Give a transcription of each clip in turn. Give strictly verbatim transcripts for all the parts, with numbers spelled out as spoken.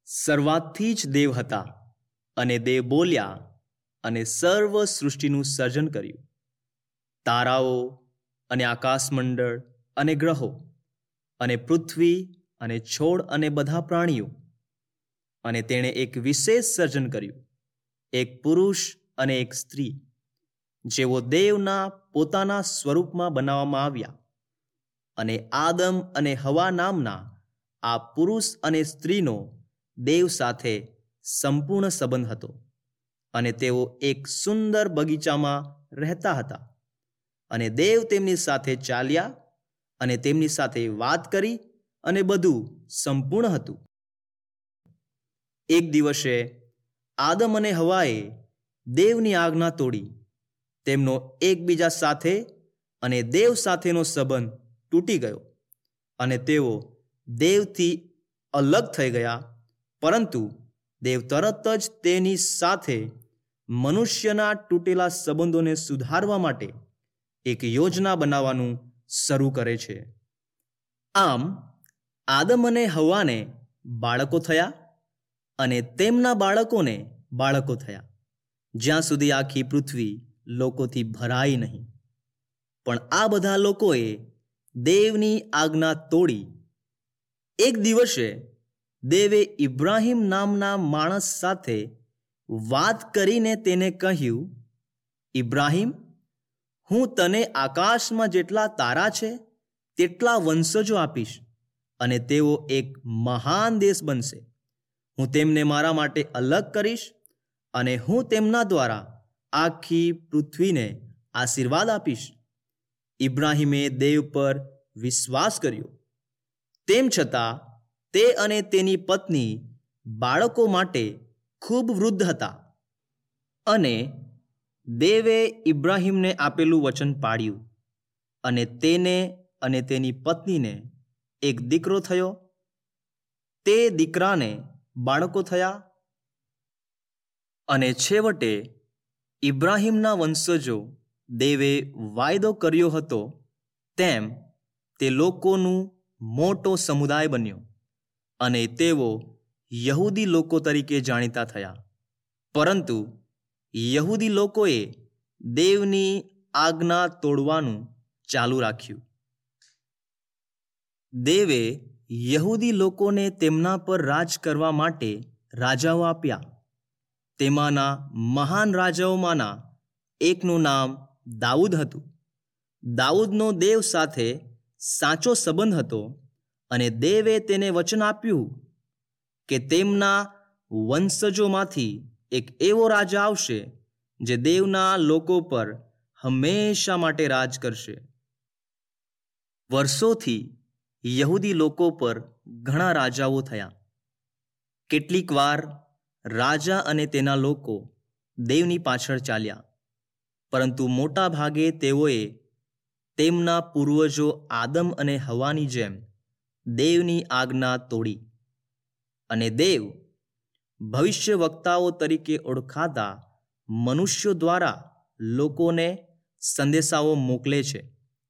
શરૂઆતથી જ દેવ હતા અને દેવ બોલ્યા અને સર્વ સૃષ્ટિનું સર્જન કર્યું. તારાઓ અને આકાશમંડળ અને ગ્રહો અને પૃથ્વી અને છોડ અને બધા પ્રાણીઓ. અને તેણે એક વિશેષ સર્જન કર્યું, એક પુરુષ અને એક સ્ત્રી, જેઓ દેવના પોતાના સ્વરૂપમાં બનાવવામાં આવ્યા. અને આદમ અને હવા નામના આ પુરુષ અને સ્ત્રીનો દેવ સાથે સંપૂર્ણ સંબંધ હતો. અને તેઓ એક સુંદર બગીચામાં રહેતા હતા. અને દેવ તેમની સાથે ચાલ્યા અને તેમની સાથે વાત કરી અને બધું સંપૂર્ણ હતું. એક દિવસે આદમ અને હવાએ દેવની આજ્ઞા તોડી તેમનો એકબીજા સાથે અને દેવ સાથેનો સંબંધ તૂટી ગયો અને તેઓ દેવથી અલગ થઈ ગયા. પરંતુ દેવ તરત જ તેની સાથે મનુષ્યના તૂટેલા સંબંધોને સુધારવા માટે એક યોજના બનાવવાનું શરૂ કરે છે. આમ આદમ અને હવ્વાને બાળકો થયા અને તેમના બાળકોને બાળકો થયા, જ્યાં સુધી આખી પૃથ્વી લોકોથી ભરાઈ નહીં. પણ આ બધા લોકોએ દેવની આજ્ઞા તોડી. એક દિવસે દેવે ઇબ્રાહિમ નામના માણસ સાથે વાત કરીને તેને કહ્યું, ઇબ્રાહિમ, હું તને આકાશમાં જેટલા તારા છે તેટલા વંશજો આપીશ અને તેઓ એક મહાન દેશ બનશે. હું તેમને મારા માટે અલગ કરીશ અને હું તેમના દ્વારા આખી પૃથ્વીને આશીર્વાદ આપીશ. ઇબ્રાહિમે દેવ પર વિશ્વાસ કર્યો. તેમ છતાં તે અને તેની પત્ની બાળકો માટે ખૂબ વૃદ્ધ હતા. અને દેવે ઇબ્રાહિમને આપેલું વચન પાળ્યું અને તેને અને તેની પત્નીને એક દીકરો થયો. તે દીકરાને બાળકો થયા. અને છેવટે ઇબ્રાહિમના વંશજો દેવે વાયદો કર્યો હતો તેમ તે લોકોનું મોટો સમુદાય બન્યો અને તેઓ યહૂદી લોકો તરીકે જાણીતા થયા. પરંતુ યહૂદી લોકોએ દેવની આજ્ઞા તોડવાનું ચાલુ રાખ્યું. દેવે યહૂદી લોકોને તેમના પર રાજ કરવા માટે રાજાઓ આપ્યા. તેમાંના મહાન રાજાઓમાંના એકનું નામ દાઉદ હતું. દાઉદનો દેવ સાથે સાચો સંબંધ હતો અને દેવે તેને વચન આપ્યું કે તેમના વંશજોમાંથી એક એવો રાજા આવશે જે દેવના લોકો પર હંમેશા માટે રાજ કરશે. વર્ષોથી યહૂદી લોકો પર ઘણા રાજાઓ થયા. કેટલીક વાર રાજા અને તેના લોકો દેવની પાછળ ચાલ્યા, પરંતુ મોટા ભાગે તેઓએ તેમના પૂર્વજો આદમ અને હવાની જેમ દેવની આજ્ઞા તોડી. અને દેવ ભવિષ્ય વક્તાઓ તરીકે ઓળખાતા મનુષ્યો દ્વારા લોકોને સંદેશાઓ મોકલે છે.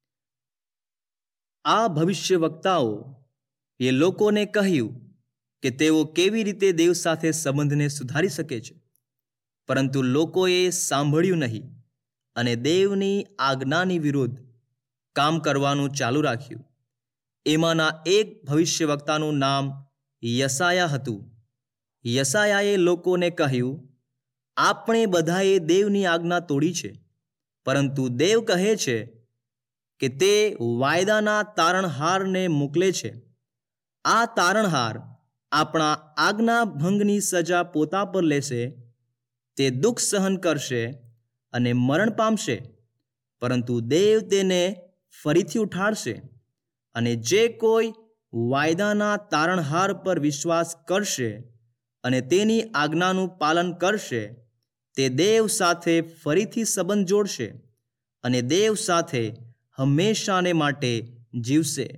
આ ભવિષ્ય વક્તાઓ એ લોકોને કહ્યું કે તેઓ કેવી રીતે દેવ સાથે સંબંધને સુધારી શકે છે, પરંતુ લોકોએ સાંભળ્યું નહીં અને દેવની આજ્ઞાની વિરુદ્ધ કામ કરવાનું ચાલુ રાખ્યું. એમાંના એક ભવિષ્ય વક્તાનું નામ યશાયા હતું. યશાયાએ લોકોને કહ્યું, આપણે બધાએ દેવની આજ્ઞા તોડી છે, પરંતુ દેવ કહે છે કે તે વાયદાના તારણહારને મોકલે છે. આ તારણહાર આપણા આજ્ઞા ભંગની સજા પોતા પર લેશે. તે દુઃખ સહન કરશે અને મરણ પામશે, પરંતુ દેવ તેને ફરીથી ઉઠાડશે. અને જે કોઈ વાયદાના તારણહાર પર વિશ્વાસ કરશે અને તેની આજ્ઞાનું પાલન કરશે, તે દેવ સાથે ફરીથી સંબંધ જોડશે અને દેવ સાથે હંમેશાને માટે જીવશે.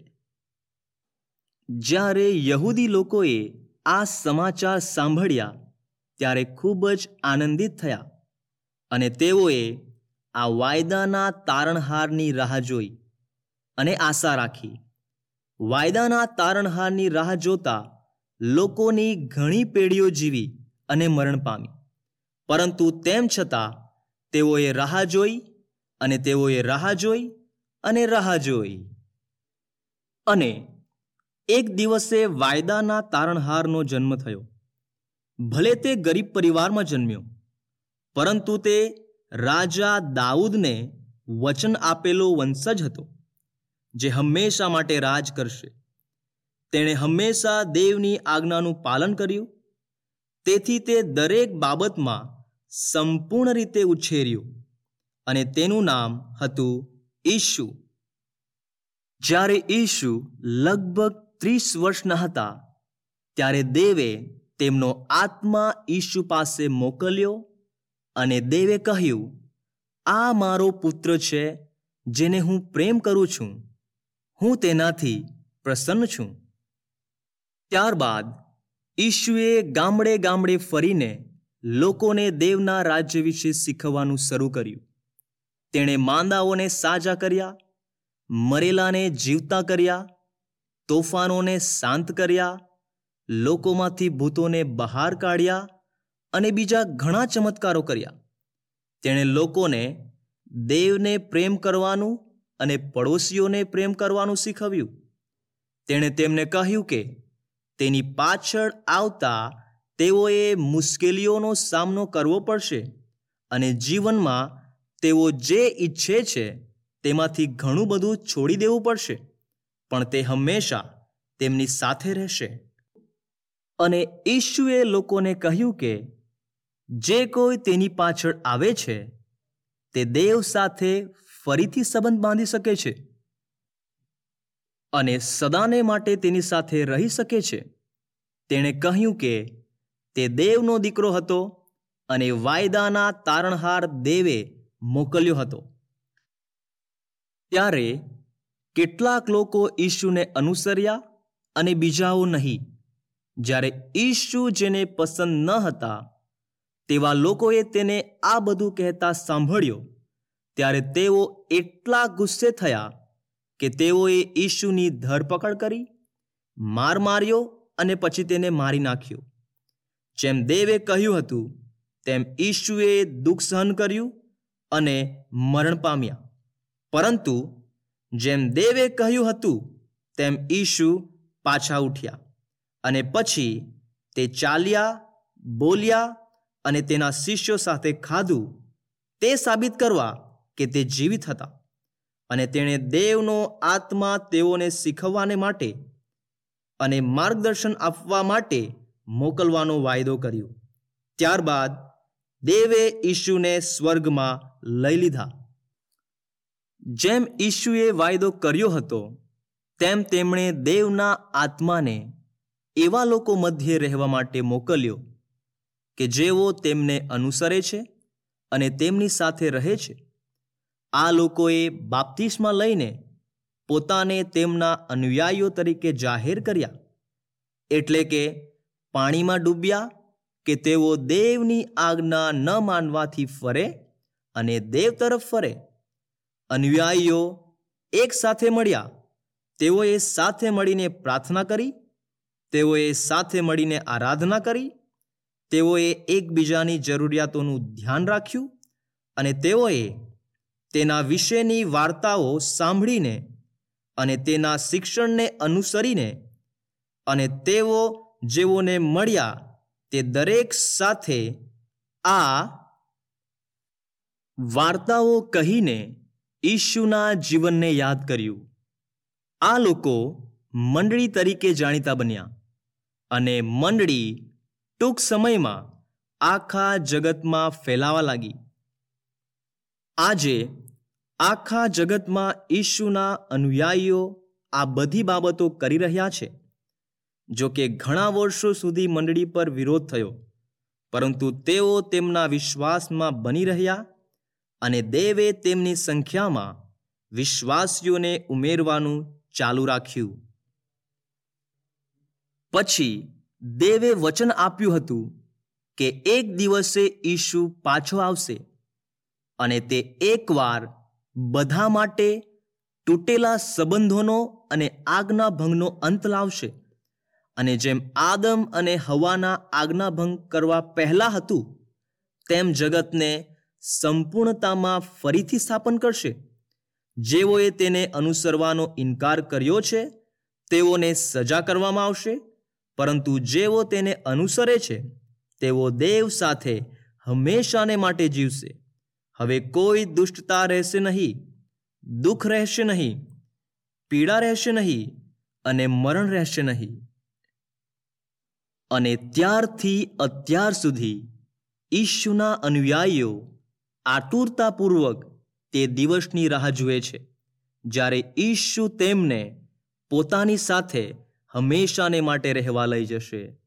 જ્યારે યહૂદી લોકોએ આ સમાચાર સાંભળ્યા ત્યારે ખૂબ જ આનંદિત થયા અને તેઓએ આ વાયદાના તારણહારની રાહ જોઈ અને આશા રાખી. વાયદાના તારણહારની રાહ જોતા લોકોની ઘણી પેઢીઓ જીવી અને મરણ પામી, પરંતુ તેમ છતાં તેઓએ રાહ જોઈ અને તેઓએ રાહ જોઈ અને રાહ જોઈ. અને એક દિવસે વાયદાના તારણહારનો જન્મ થયો. ભલે તે ગરીબ પરિવારમાં જન્મ્યો, પરંતુ તે રાજા દાઉદને વચન આપેલો વંશજ હતો, જે હંમેશા માટે રાજ કરશે. તેણે હંમેશા દેવની આજ્ઞાનું પાલન કર્યું, તેથી તે દરેક બાબતમાં સંપૂર્ણ રીતે ઉછેર્યું, અને તેનું નામ હતું ઈશુ. જ્યારે ઈશુ લગભગ ત્રીસ વર્ષના હતા, ત્યારે દેવે તેમનો આત્મા ઈશુ પાસે મોકલ્યો, અને દેવે કહ્યું, આ મારો પુત્ર છે, જેને હું પ્રેમ કરું છું. હું તેનાથી પ્રસન્ન છું. ત્યારબાદ ઈશુએ ગામડે ગામડે ફરીને લોકોને દેવના રાજ્ય વિશે શીખવવાનું શરૂ કર્યું. તેણે માંદાઓને સાજા કર્યા, મરેલાને જીવતા કર્યા, તોફાનોને શાંત કર્યા, લોકોમાંથી ભૂતોને બહાર કાઢ્યા અને બીજા ઘણા ચમત્કારો કર્યા. તેણે લોકોને દેવને પ્રેમ કરવાનું અને પડોશીઓને પ્રેમ કરવાનું શીખવ્યું. તેણે તેમને કહ્યું કે તેની પાછળ આવતા તેઓએ મુશ્કેલીઓનો સામનો કરવો પડશે, અને જીવનમાં તેઓ જે ઈચ્છે છે તેમાંથી ઘણું બધું છોડી દેવું પડશે, પણ તે હંમેશા તેમની સાથે રહેશે. અને ઈશુએ લોકોને કહ્યું કે જે કોઈ તેની પાછળ આવે છે તે દેવ સાથે ફરીથી સંબંધ બાંધી શકે છે અને સદાને માટે તેની સાથે રહી શકે છે. તેણે કહ્યું કે તે દેવનો દીકરો હતો અને વાયદાના તારણહાર દેવે મોકલ્યો હતો. ત્યારે કેટલાક લોકો ઈશુને અનુસર્યા અને બીજાઓ નહીં. જ્યારે ઈશુ જેને પસંદ ન હતા તેવા લોકોએ તેને આ બધું કહેતા સાંભળ્યો, ત્યારે તેઓ એટલા ગુસ્સે થયા કે તેઓએ ઈશુની ધરપકડ કરી, માર માર્યો અને પછી તેને મારી નાખ્યો. જેમ દેવે કહ્યું હતું તેમ ઈશુએ દુઃખ સહન કર્યું અને મરણ પામ્યા. પરંતુ જેમ દેવે કહ્યું હતું તેમ ઈશુ પાછા ઉઠ્યા, અને પછી તે ચાલ્યા, બોલ્યા અને તેના શિષ્યો સાથે ખાધું, તે સાબિત કરવા કે તે જીવિત હતા. અને તેણે દેવનો આત્મા તેઓને શીખવવાને માટે અને માર્ગદર્શન આપવા માટે મોકલવાનો વાયદો કર્યો. ત્યારબાદ દેવે ઈશુને સ્વર્ગમાં લઈ લીધા. જેમ ઈશુએ વાયદો કર્યો હતો તેમ તેમણે દેવના આત્માને એવા લોકો મધ્યે રહેવા માટે મોકલ્યો કે જેઓ તેમને અનુસરે છે અને તેમની સાથે રહે છે. આ લોકોએ બાપ્તિસ્મા લઈને પોતાને તેમના અનુયાયીઓ તરીકે જાહેર કર્યા, એટલે કે પાણીમાં ડૂબ્યા કે તેઓ દેવની આજ્ઞા ન માનવાથી ફરે અને દેવ તરફ ફરે. અનુયાયીઓ એક સાથે મળ્યા, તેઓએ સાથે મળીને પ્રાર્થના કરી, તેઓએ સાથે મળીને આરાધના કરી, તેઓએ એકબીજાની જરૂરિયાતોનું ધ્યાન રાખ્યું, અને તેઓએ તેના વિશેની વાર્તાઓ સાંભળીને અને તેના શિક્ષણને અનુસરીને અને તેઓ જેઓને મળ્યા તે દરેક સાથે આ વાર્તાઓ કહીને ઈશુના જીવનને યાદ કર્યું. આ લોકો મંડળી તરીકે જાણીતા બન્યા, અને મંડળી ટૂંક સમયમાં આખા જગતમાં ફેલાવા લાગી. આજે આખા જગતમાં ઈશુના અનુયાયીઓ આ બધી બાબતો કરી રહ્યા છે. જો કે ઘણા વર્ષો સુધી મંડળી પર વિરોધ થયો, પરંતુ તેઓ તેમના વિશ્વાસમાં બની રહ્યા, અને દેવે તેમની સંખ્યામાં વિશ્વાસીઓને ઉમેરવાનું ચાલુ રાખ્યું. પછી દેવે વચન આપ્યું હતું કે એક દિવસે ઈશુ પાછો આવશે, અને તે એકવાર બધા માટે તૂટેલા સંબંધોનો અને આજ્ઞા ભંગનો અંત લાવશે, અને જેમ આદમ અને હવાના આજ્ઞાભંગ કરવા પહેલાં હતું, તેમ જગતને સંપૂર્ણતામાં ફરીથી સ્થાપન કરશે. જેઓએ તેને અનુસરવાનો ઇનકાર કર્યો છે તેઓને સજા કરવામાં આવશે, પરંતુ જેઓ તેને અનુસરે છે તેઓ દેવ સાથે હંમેશાને માટે જીવશે. હવે કોઈ દુષ્ટતા રહેશે નહીં, દુઃખ રહેશે નહીં, પીડા રહેશે નહીં અને મરણ રહેશે નહીં. અને ત્યારથી અત્યાર સુધી ઈશુના અનુયાયીઓ આતુરતાપૂર્વક તે દિવસની રાહ જુએ છે, જ્યારે ઈશુ તેમને પોતાની સાથે હંમેશાને માટે રહેવા લઈ જશે.